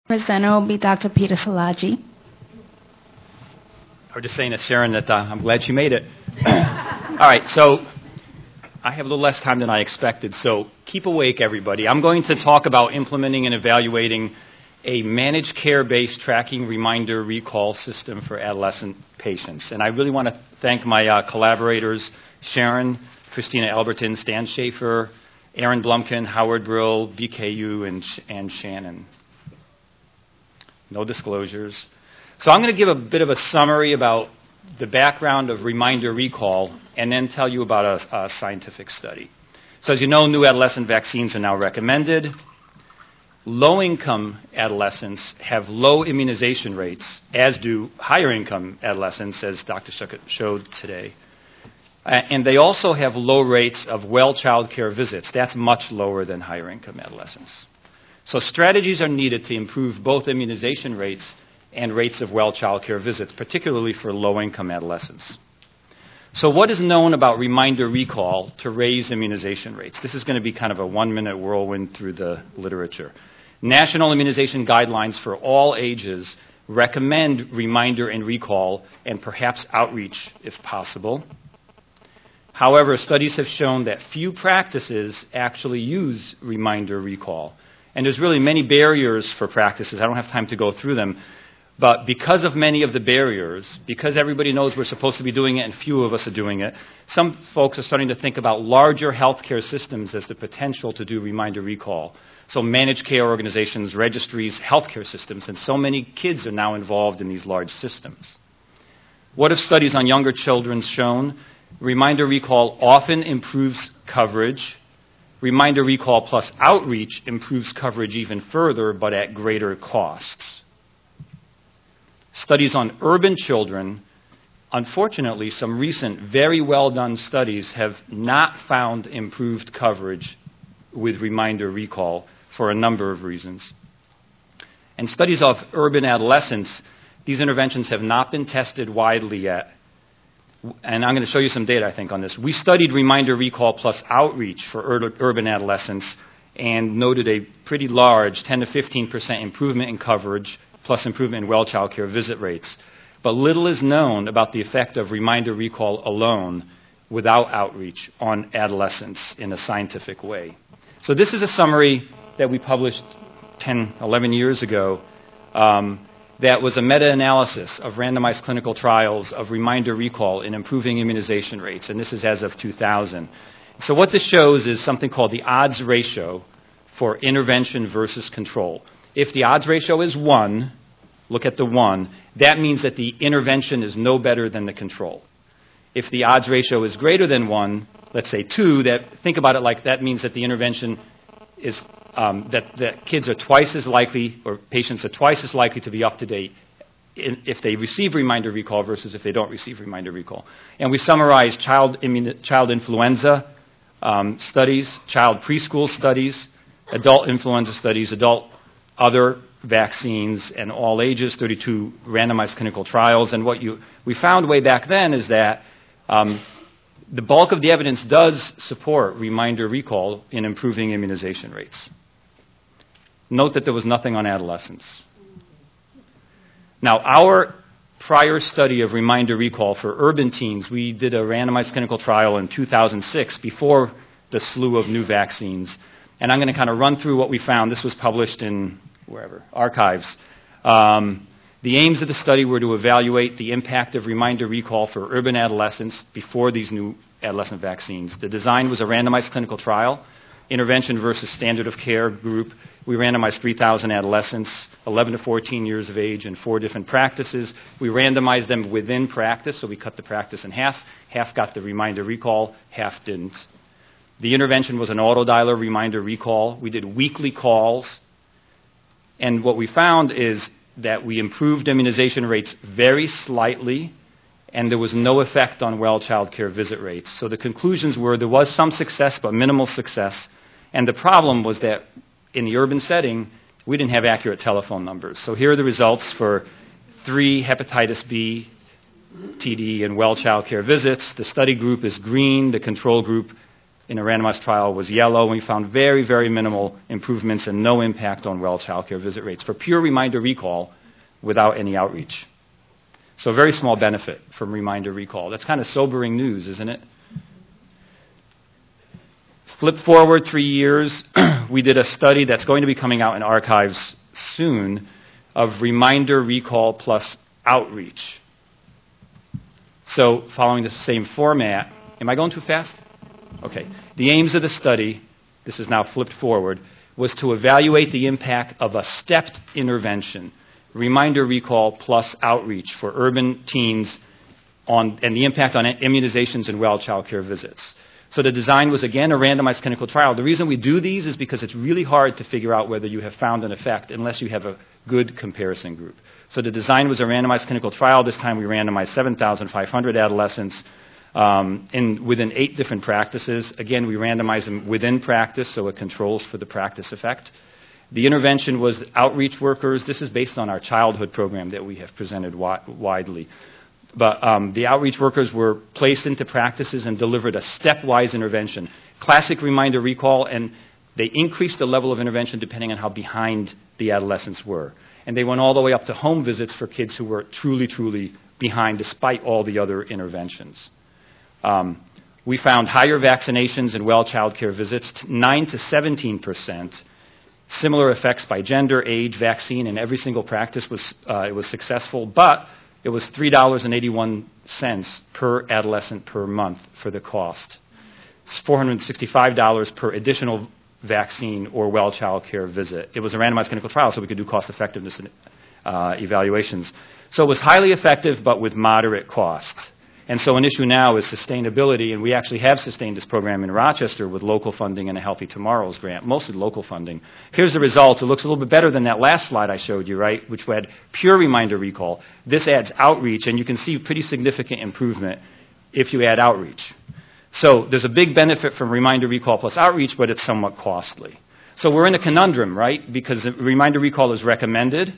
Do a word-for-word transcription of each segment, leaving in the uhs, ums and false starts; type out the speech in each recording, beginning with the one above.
Presenter will be Doctor Peter Szilagyi. I was just saying to Sharon that uh, I'm glad she made it. All right, so I have a little less time than I expected, so keep awake, everybody. I'm going to talk about implementing and evaluating a managed care-based tracking reminder recall system for adolescent patients. And I really want to thank my uh, collaborators, Sharon, Christina Alberton, Stan Schaefer, Aaron Blumkin, Howard Brill, B K U, and, and Shannon. No disclosures. So I'm going to give a bit of a summary about the background of reminder recall and then tell you about a, a scientific study. So as you know, new adolescent vaccines are now recommended. Low-income adolescents have low immunization rates, as do higher-income adolescents, as Doctor Shuckett showed today. Uh, and they also have low rates of well child care visits. That's much lower than higher-income adolescents. So strategies are needed to improve both immunization rates and rates of well child care visits, particularly for low-income adolescents. So what is known about reminder recall to raise immunization rates? This is going to be kind of a one-minute whirlwind through the literature. National immunization guidelines for all ages recommend reminder and recall and perhaps outreach if possible. However, studies have shown that few practices actually use reminder recall. And there's really many barriers for practices. I don't have time to go through them. But because of many of the barriers, because everybody knows we're supposed to be doing it and few of us are doing it, some folks are starting to think about larger healthcare systems as the potential to do reminder recall. So managed care organizations, registries, healthcare systems, and so many kids are now involved in these large systems. What have studies on younger children shown? Reminder recall often improves coverage. Reminder recall plus outreach improves coverage even further, but at greater costs. Studies on urban children, unfortunately, some recent very well-done studies have not found improved coverage with reminder recall for a number of reasons. And studies of urban adolescents, these interventions have not been tested widely yet. And I'm going to show you some data, I think, on this. We studied reminder recall plus outreach for ur- urban adolescents and noted a pretty large ten to fifteen percent improvement in coverage plus improvement in well child care visit rates. But little is known about the effect of reminder recall alone without outreach on adolescents in a scientific way. So this is a summary that we published ten, eleven years ago um, that was a meta-analysis of randomized clinical trials of reminder recall in improving immunization rates, and this is as of two thousand. So what this shows is something called the odds ratio for intervention versus control. If the odds ratio is one, look at the one, that means that the intervention is no better than the control. If the odds ratio is greater than one, let's say two, that think about it like that means that the intervention is um, that, that kids are twice as likely, or patients are twice as likely to be up to date in, if they receive reminder recall versus if they don't receive reminder recall. And we summarize child, immun- child influenza um, studies, child preschool studies, adult influenza studies, adult other vaccines, and all ages, thirty-two randomized clinical trials. And what you we found way back then is that um, the bulk of the evidence does support reminder recall in improving immunization rates. Note that there was nothing on adolescents. Now, our prior study of reminder recall for urban teens, we did a randomized clinical trial in two thousand six before the slew of new vaccines. And I'm going to kind of run through what we found. This was published in wherever, archives. Um, the aims of the study were to evaluate the impact of reminder recall for urban adolescents before these new adolescent vaccines. The design was a randomized clinical trial, intervention versus standard of care group. We randomized three thousand adolescents, eleven to fourteen years of age, in four different practices. We randomized them within practice, so we cut the practice in half. Half got the reminder recall, half didn't. The intervention was an autodialer reminder recall. We did weekly calls. And what we found is that we improved immunization rates very slightly, and there was no effect on well child care visit rates. So the conclusions were there was some success, but minimal success. And the problem was that in the urban setting, we didn't have accurate telephone numbers. So here are the results for three hepatitis B, T D, and well child care visits. The study group is green. The control group in a randomized trial was yellow, and we found very, very minimal improvements and no impact on well child care visit rates for pure reminder recall without any outreach. So a very small benefit from reminder recall. That's kind of sobering news, isn't it? Flip forward three years, we did a study that's going to be coming out in archives soon of reminder recall plus outreach. So following the same format, am I going too fast? Okay. The aims of the study, this is now flipped forward, was to evaluate the impact of a stepped intervention, reminder recall plus outreach for urban teens on, and the impact on immunizations and well child care visits. So the design was, again, a randomized clinical trial. The reason we do these is because it's really hard to figure out whether you have found an effect unless you have a good comparison group. So the design was a randomized clinical trial. This time we randomized seven thousand five hundred adolescents um, in, within eight different practices. Again, we randomized them within practice, so it controls for the practice effect. The intervention was outreach workers. This is based on our childhood program that we have presented wi- widely. But um, the outreach workers were placed into practices and delivered a stepwise intervention. Classic reminder recall, and they increased the level of intervention depending on how behind the adolescents were. And they went all the way up to home visits for kids who were truly, truly behind despite all the other interventions. Um, we found higher vaccinations and well child care visits, nine to seventeen percent. Similar effects by gender, age, vaccine, and every single practice was, uh, it was successful, but it was three dollars and eighty-one cents per adolescent per month for the cost. It's four hundred sixty-five dollars per additional vaccine or well child care visit. It was a randomized clinical trial, so we could do cost effectiveness uh, evaluations. So it was highly effective, but with moderate cost. And so an issue now is sustainability, and we actually have sustained this program in Rochester with local funding and a Healthy Tomorrows grant, mostly local funding. Here's the results. It looks a little bit better than that last slide I showed you, right, which had pure reminder recall. This adds outreach, and you can see pretty significant improvement if you add outreach. So there's a big benefit from reminder recall plus outreach, but it's somewhat costly. So we're in a conundrum, right, because reminder recall is recommended.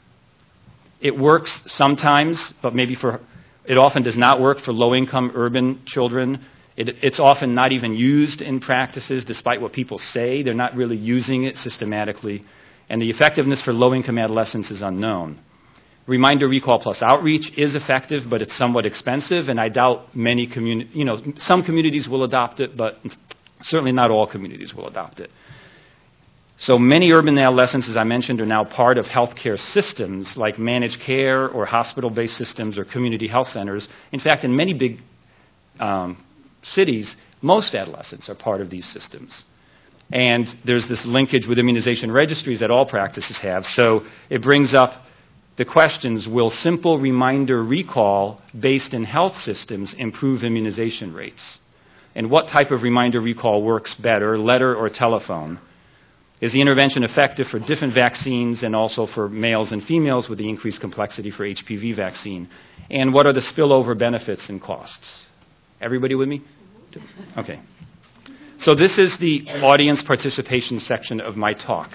It works sometimes, but maybe for It often does not work for low-income urban children. It, it's often not even used in practices, despite what people say. They're not really using it systematically. And the effectiveness for low-income adolescents is unknown. Reminder recall plus outreach is effective, but it's somewhat expensive, and I doubt many communi- you know, some communities will adopt it, but certainly not all communities will adopt it. So many urban adolescents, as I mentioned, are now part of healthcare systems like managed care or hospital-based systems or community health centers. In fact, in many big um, cities, most adolescents are part of these systems. And there's this linkage with immunization registries that all practices have. So it brings up the questions, will simple reminder recall based in health systems improve immunization rates? And what type of reminder recall works better, letter or telephone? Is the intervention effective for different vaccines and also for males and females with the increased complexity for H P V vaccine? And what are the spillover benefits and costs? Everybody with me? Okay. So this is the audience participation section of my talk.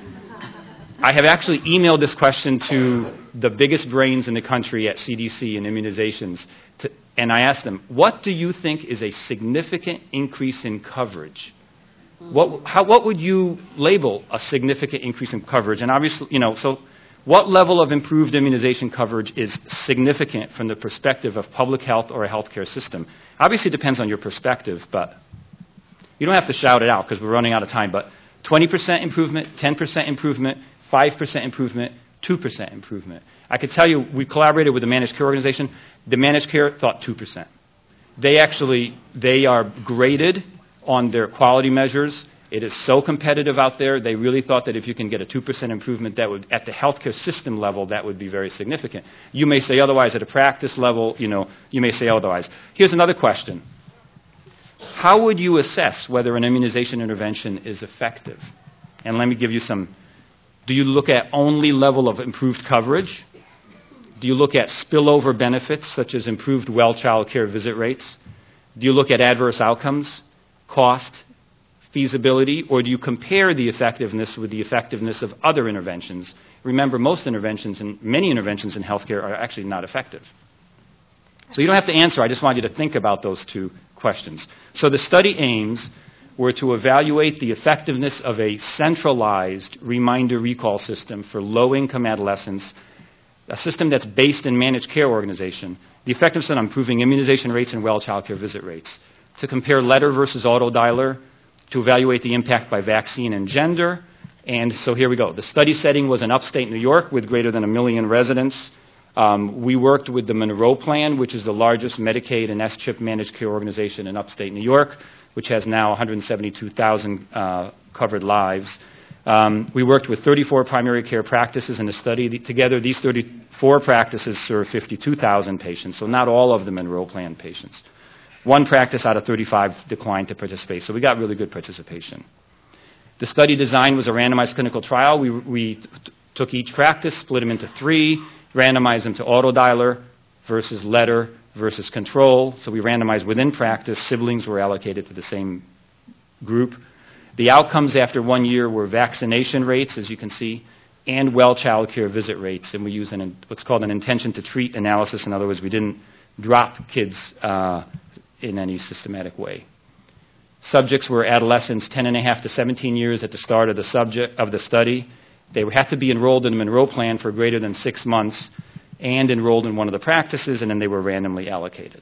I have actually emailed this question to the biggest brains in the country at C D C and immunizations, to, and I asked them, what do you think is a significant increase in coverage? What, how, what would you label a significant increase in coverage? And obviously, you know, so what level of improved immunization coverage is significant from the perspective of public health or a healthcare system? Obviously, it depends on your perspective, but you don't have to shout it out because we're running out of time, but twenty percent improvement, ten percent improvement, five percent improvement, two percent improvement. I could tell you, we collaborated with the managed care organization. The managed care thought two percent. They actually, they are graded on their quality measures. It is so competitive out there, they really thought that if you can get a two percent improvement, that would, at the healthcare system level, that would be very significant. You may say otherwise at a practice level, you know, you may say otherwise. Here's another question. How would you assess whether an immunization intervention is effective? And let me give you some. Do you look at only level of improved coverage? Do you look at spillover benefits, such as improved well child care visit rates? Do you look at adverse outcomes, cost, feasibility, or do you compare the effectiveness with the effectiveness of other interventions? Remember, most interventions and many interventions in healthcare are actually not effective. So you don't have to answer. I just want you to think about those two questions. So the study aims were to evaluate the effectiveness of a centralized reminder recall system for low-income adolescents, a system that's based in managed care organization, the effectiveness on improving immunization rates and well child care visit rates, to compare letter versus autodialer, to evaluate the impact by vaccine and gender. And so here we go. The study setting was in upstate New York with greater than a million residents. Um, we worked with the Monroe Plan, which is the largest Medicaid and S CHIP managed care organization in upstate New York, which has now one hundred seventy-two thousand uh, covered lives. Um, we worked with thirty-four primary care practices in the study. The, together, these thirty-four practices serve fifty-two thousand patients, so not all of the Monroe Plan patients. One practice out of thirty-five declined to participate, so we got really good participation. The study design was a randomized clinical trial. We, we t- took each practice, split them into three, randomized them to autodialer versus letter versus control. So we randomized within practice. Siblings were allocated to the same group. The outcomes after one year were vaccination rates, as you can see, and well child care visit rates. And we used an, what's called an intention to treat analysis. In other words, we didn't drop kids uh, in any systematic way. Subjects were adolescents ten and a half to seventeen years at the start of the subject of the study. They had to be enrolled in the Monroe Plan for greater than six months and enrolled in one of the practices, and then they were randomly allocated.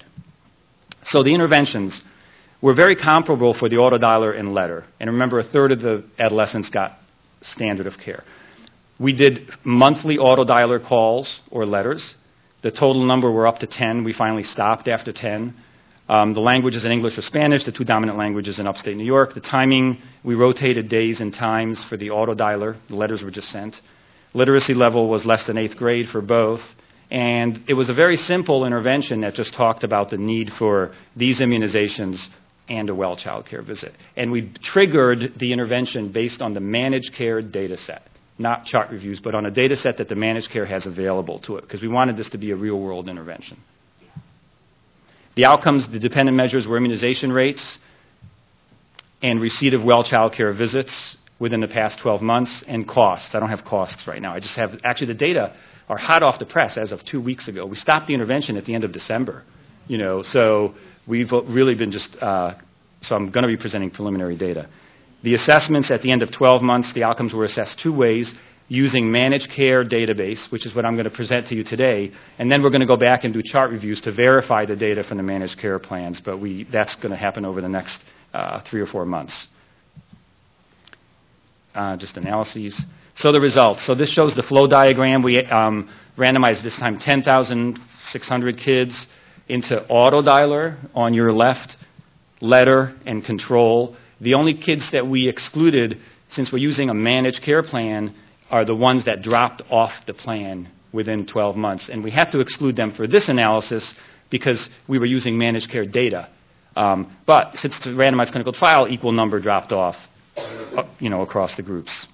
So the interventions were very comparable for the autodialer and letter. And remember, a third of the adolescents got standard of care. We did monthly autodialer calls or letters. The total number were up to ten. We finally stopped after ten. Um, the languages in English or Spanish, the two dominant languages in upstate New York. The timing, we rotated days and times for the autodialer. The letters were just sent. Literacy level was less than eighth grade for both. And it was a very simple intervention that just talked about the need for these immunizations and a well child care visit. And we triggered the intervention based on the managed care data set, not chart reviews, but on a data set that the managed care has available to it, because we wanted this to be a real-world intervention. The outcomes, the dependent measures were immunization rates and receipt of well child care visits within the past twelve months, and costs. I don't have costs right now. I just have, actually the data are hot off the press as of two weeks ago. We stopped the intervention at the end of December, you know, so we've really been just, uh, so I'm going to be presenting preliminary data. The assessments at the end of twelve months, the outcomes were assessed two ways, using managed care database, which is what I'm going to present to you today, and then we're going to go back and do chart reviews to verify the data from the managed care plans, but we, that's going to happen over the next uh, three or four months. Uh, just analyses. So the results. So this shows the flow diagram. We um, randomized this time ten thousand six hundred kids into autodialer on your left, letter, and control. The only kids that we excluded, since we're using a managed care plan, are the ones that dropped off the plan within twelve months. And we had to exclude them for this analysis because we were using managed care data. Um, but since it's a randomized clinical trial, equal number dropped off, uh, you know, across the groups.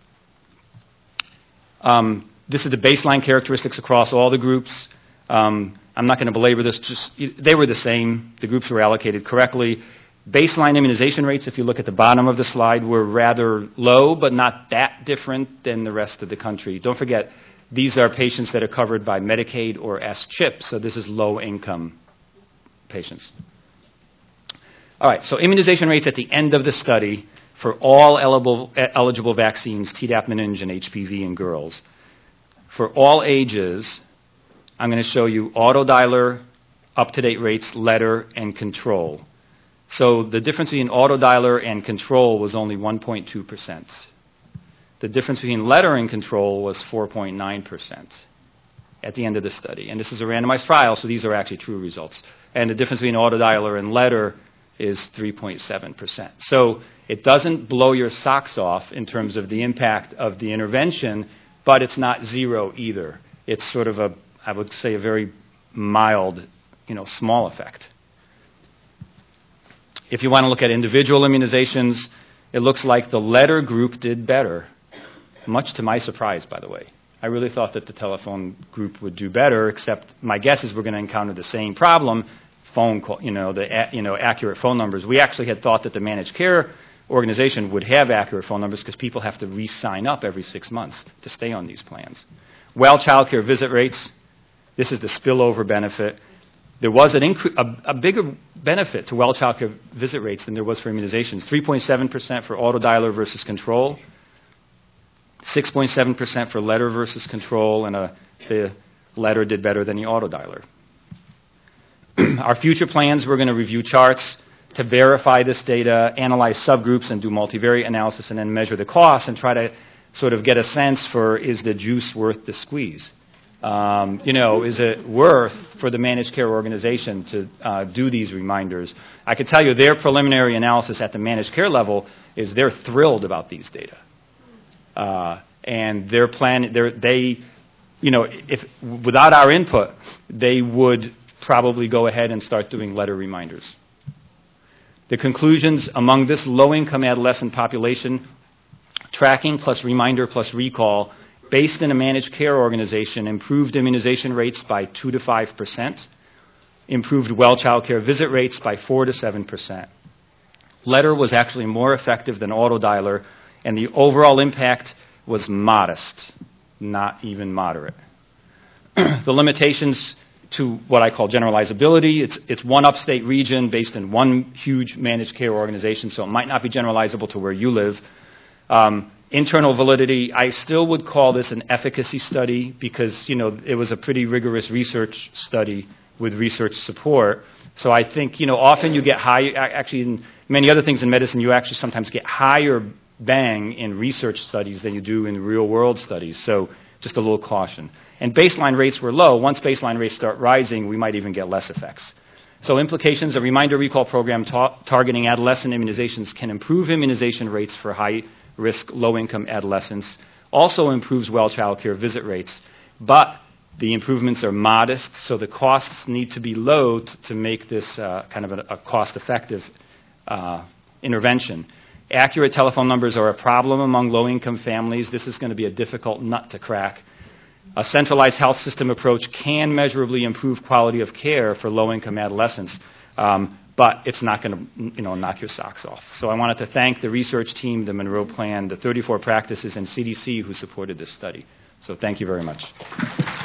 Um, this is the baseline characteristics across all the groups. Um, I'm not going to belabor this. Just they were the same. The groups were allocated correctly. Baseline immunization rates, if you look at the bottom of the slide, were rather low, but not that different than the rest of the country. Don't forget, these are patients that are covered by Medicaid or S CHIP, so this is low-income patients. All right, so immunization rates at the end of the study for all eligible, eligible vaccines, Tdap, meninge, and H P V in girls. For all ages, I'm going to show you autodialer, up-to-date rates, letter, and control. So the difference between autodialer and control was only one point two percent. The difference between letter and control was four point nine percent at the end of the study. And this is a randomized trial, so these are actually true results. And the difference between autodialer and letter is three point seven percent. So it doesn't blow your socks off in terms of the impact of the intervention, but it's not zero either. It's sort of a, I would say, a very mild, you know, small effect. If you want to look at individual immunizations, it looks like the letter group did better, much to my surprise, by the way. I really thought that the telephone group would do better, except my guess is we're going to encounter the same problem, phone call, you know, the you know, accurate phone numbers. We actually had thought that the managed care organization would have accurate phone numbers because people have to re-sign up every six months to stay on these plans. Well child care visit rates, this is the spillover benefit. there was an incre- a, a bigger benefit to well child care visit rates than there was for immunizations. three point seven percent for autodialer versus control, six point seven percent for letter versus control, and a, the letter did better than the autodialer. Our future plans, we're going to review charts to verify this data, analyze subgroups, and do multivariate analysis, and then measure the costs and try to sort of get a sense for, is the juice worth the squeeze? Um, you know, is it worth for the managed care organization to uh, do these reminders? I can tell you their preliminary analysis at the managed care level is they're thrilled about these data. Uh, and their plan, they're, they, you know, if without our input, they would probably go ahead and start doing letter reminders. The conclusions among this low-income adolescent population, tracking plus reminder plus recall, based in a managed care organization, improved immunization rates by two to five percent, improved well child care visit rates by four to seven percent. Letter was actually more effective than autodialer, and the overall impact was modest, not even moderate. The limitations to what I call generalizability, it's, it's one upstate region based in one huge managed care organization, so it might not be generalizable to where you live. Um, internal validity, I still would call this an efficacy study because, you know, it was a pretty rigorous research study with research support. So I think, you know, often you get high, actually in many other things in medicine, you actually sometimes get higher bang in research studies than you do in real world studies. So just a little caution. And baseline rates were low. Once baseline rates start rising, we might even get less effects. So implications, a reminder recall program ta- targeting adolescent immunizations can improve immunization rates for high-risk, low-income adolescents, also improves well child care visit rates, but the improvements are modest, so the costs need to be low t- to make this uh, kind of a, a cost-effective uh, intervention. Accurate telephone numbers are a problem among low-income families. This is going to be a difficult nut to crack. A centralized health system approach can measurably improve quality of care for low-income adolescents, um, but it's not going to, you know, knock your socks off. So I wanted to thank the research team, the Monroe Plan, the thirty-four practices, and C D C who supported this study. So thank you very much.